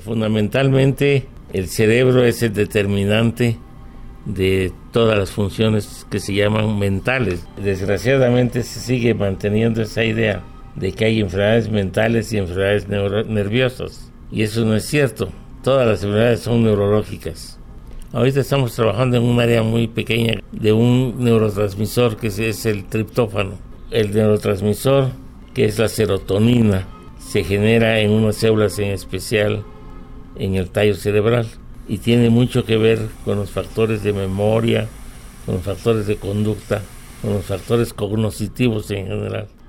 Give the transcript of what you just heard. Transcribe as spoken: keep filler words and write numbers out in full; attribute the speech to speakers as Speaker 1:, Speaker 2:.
Speaker 1: Fundamentalmente, el cerebro es el determinante de todas las funciones que se llaman mentales. Desgraciadamente se sigue manteniendo esa idea de que hay enfermedades mentales y enfermedades neuro- nerviosas. Y eso no es cierto. Todas las enfermedades son neurológicas. Ahorita estamos trabajando en un área muy pequeña de un neurotransmisor que es el triptófano. El neurotransmisor, que es la serotonina, se genera en unas células en especial en el tallo cerebral y tiene mucho que ver con los factores de memoria, con los factores de conducta, con los factores cognitivos en general.